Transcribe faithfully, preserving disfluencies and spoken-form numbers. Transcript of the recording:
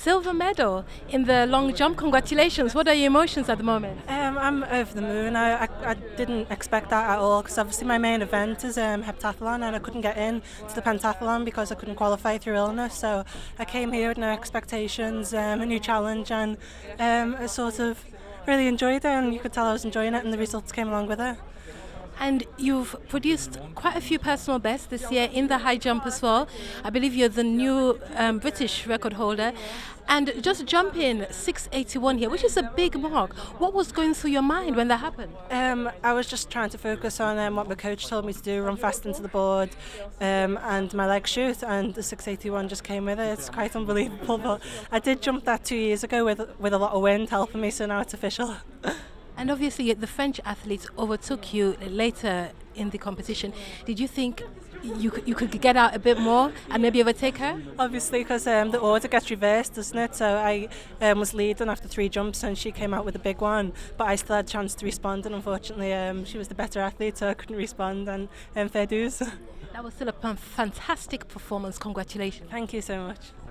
silver medal in the long jump. Congratulations. What are your emotions at the moment? Um, I'm over the moon. I, I, I didn't expect that at all because obviously my main event is um, heptathlon and I couldn't get in to the pentathlon because I couldn't qualify through illness. So I came here with no expectations, um, a new challenge, and um, I sort of really enjoyed it, and you could tell I was enjoying it, and the results came along with it. And you've produced quite a few personal bests this year in the high jump as well. I believe you're the new um, British record holder. And just jumping six eighty-one here, which is a big mark. What was going through your mind when that happened? Um, I was just trying to focus on um, what my coach told me to do, run fast into the board um, and my leg shoot, and the six eighty-one just came with it. It's quite unbelievable, but I did jump that two years ago with, with a lot of wind helping me, so now it's official. And obviously the French athletes overtook you later in the competition. Did you think you could, you could get out a bit more and maybe overtake her? Obviously, because um, the order gets reversed, doesn't it? So I um, was leading after three jumps and she came out with a big one, but I still had a chance to respond, and unfortunately um, she was the better athlete, so I couldn't respond, and um, fair dues. That was still a fantastic performance. Congratulations. Thank you so much.